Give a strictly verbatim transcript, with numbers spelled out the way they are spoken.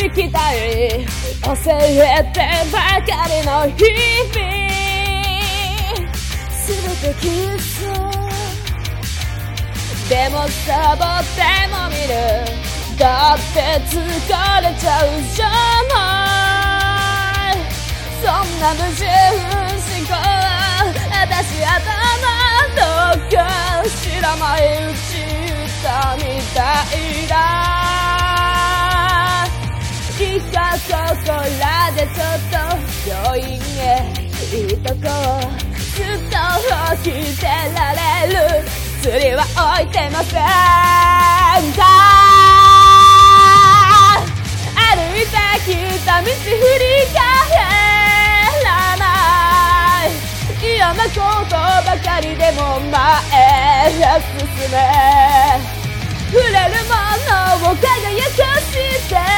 きたい忘れてばかりの日々すべて消えそうでもサボっても見るだって疲れちゃうじゃないそんな矛盾思考は私頭どっか知らないうち歌みたいだいかここらでちょっと病院へ行っとこうずっと起きてられる釣りは置いてませんか歩いてきた道振り返らない嫌なことばかりでも前へ進め触れるものを輝かして